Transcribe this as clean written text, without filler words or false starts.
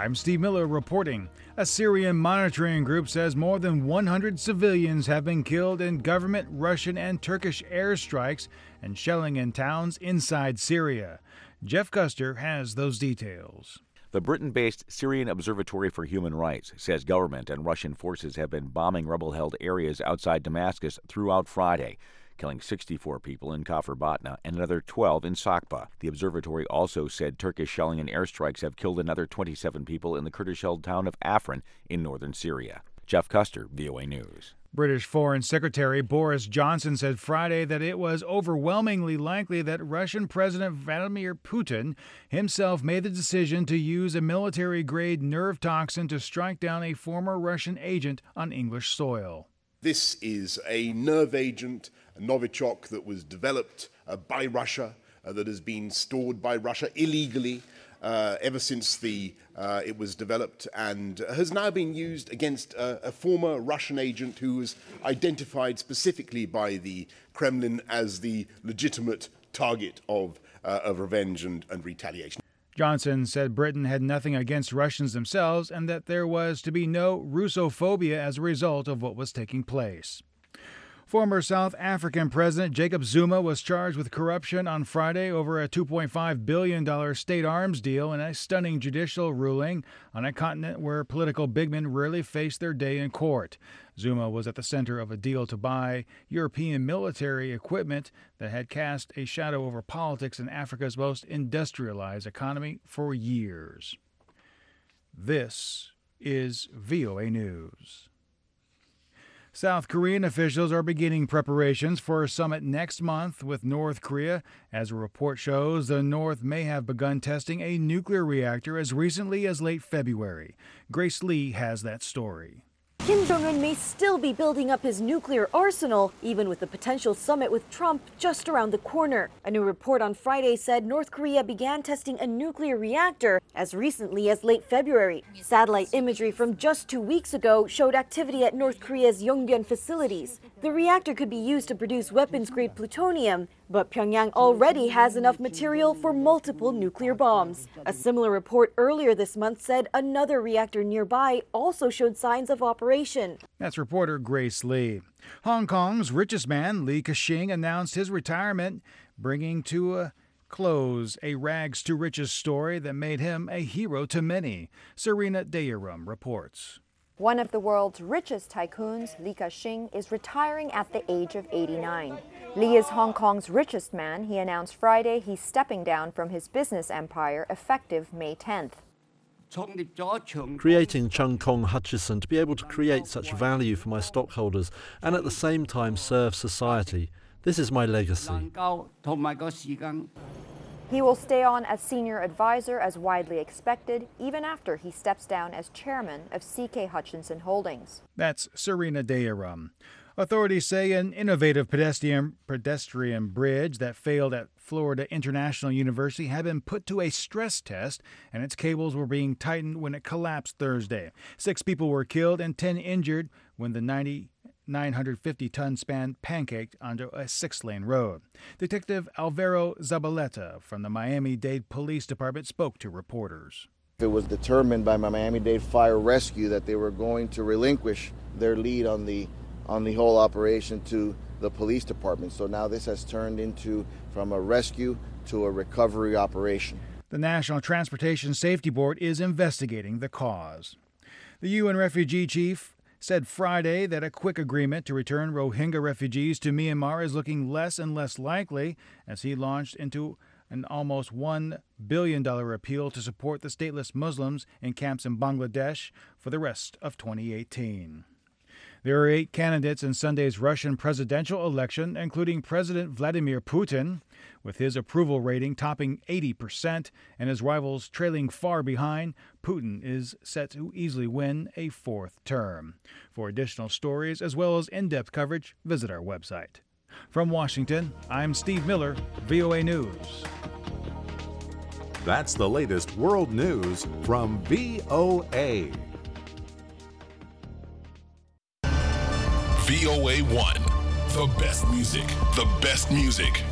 I'm Steve Miller reporting. A Syrian monitoring group says more than 100 civilians have been killed in government, Russian, and Turkish airstrikes and shelling in towns inside Syria. Jeff Custer has those details. The Britain-based Syrian Observatory for Human Rights says government and Russian forces have been bombing rebel-held areas outside Damascus throughout Friday, killing 64 people in Kafr Batna and another 12 in Sakba. The observatory also said Turkish shelling and airstrikes have killed another 27 people in the Kurdish-held town of Afrin in northern Syria. Jeff Custer, VOA News. British Foreign Secretary Boris Johnson said Friday that it was overwhelmingly likely that Russian President Vladimir Putin himself made the decision to use a military-grade nerve toxin to strike down a former Russian agent on English soil. This is a nerve agent, a Novichok, that was developed by Russia, that has been stored by Russia illegally ever since it was developed, and has now been used against a former Russian agent who was identified specifically by the Kremlin as the legitimate target of revenge and retaliation. Johnson said Britain had nothing against Russians themselves and that there was to be no Russophobia as a result of what was taking place. Former South African President Jacob Zuma was charged with corruption on Friday over a $2.5 billion state arms deal in a stunning judicial ruling on a continent where political bigmen rarely face their day in court. Zuma was at the center of a deal to buy European military equipment that had cast a shadow over politics in Africa's most industrialized economy for years. This is VOA News. South Korean officials are beginning preparations for a summit next month with North Korea. As a report shows, the North may have begun testing a nuclear reactor as recently as late February. Grace Lee has that story. Kim Jong-un may still be building up his nuclear arsenal, even with the potential summit with Trump just around the corner. A new report on Friday said North Korea began testing a nuclear reactor as recently as late February. Satellite imagery from just 2 weeks ago showed activity at North Korea's Yongbyon facilities. The reactor could be used to produce weapons-grade plutonium, but Pyongyang already has enough material for multiple nuclear bombs. A similar report earlier this month said another reactor nearby also showed signs of operation. That's reporter Grace Lee. Hong Kong's richest man, Li Ka-shing, announced his retirement, bringing to a close a rags to riches story that made him a hero to many. Serena Dayarum reports. One of the world's richest tycoons, Li Ka-shing, is retiring at the age of 89. Li is Hong Kong's richest man. He announced Friday he's stepping down from his business empire effective May 10th. Creating Chung Kong Hutchison to be able to create such value for my stockholders and at the same time serve society. This is my legacy. He will stay on as senior advisor as widely expected, even after he steps down as chairman of CK Hutchinson Holdings. That's Serena Dayarum. Authorities say an innovative pedestrian bridge that failed at Florida International University had been put to a stress test, and its cables were being tightened when it collapsed Thursday. 6 people were killed and 10 injured when the 950-ton span pancaked onto a 6-lane road. Detective Alvaro Zabaleta from the Miami-Dade Police Department spoke to reporters. It was determined by Miami-Dade Fire Rescue that they were going to relinquish their lead on the whole operation to the police department. So now this has turned into from a rescue to a recovery operation. The National Transportation Safety Board is investigating the cause. The UN refugee chief said Friday that a quick agreement to return Rohingya refugees to Myanmar is looking less and less likely as he launched into an almost $1 billion appeal to support the stateless Muslims in camps in Bangladesh for the rest of 2018. There are 8 candidates in Sunday's Russian presidential election, including President Vladimir Putin, with his approval rating topping 80% and his rivals trailing far behind. Putin is set to easily win a 4th term. For additional stories as well as in-depth coverage, visit our website. From Washington, I'm Steve Miller, VOA News. That's the latest world news from VOA. VOA1, the best music